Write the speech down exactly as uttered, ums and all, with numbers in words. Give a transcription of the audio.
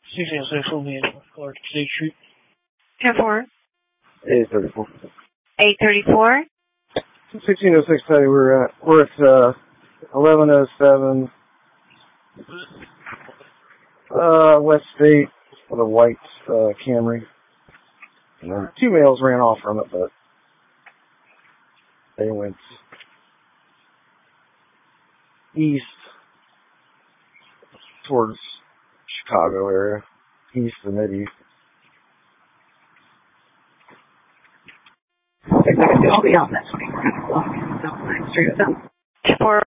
十九岁数名或者地区。 ten four. A thirty-four. A thirty-four. sixteen oh six, Teddy, we're at, we're at, uh, eleven oh seven, uh, West State, with a white, uh, Camry. And then two males ran off from it, but they went east towards Chicago area, east and mid-east. I'll be on this week. Straight up. Four.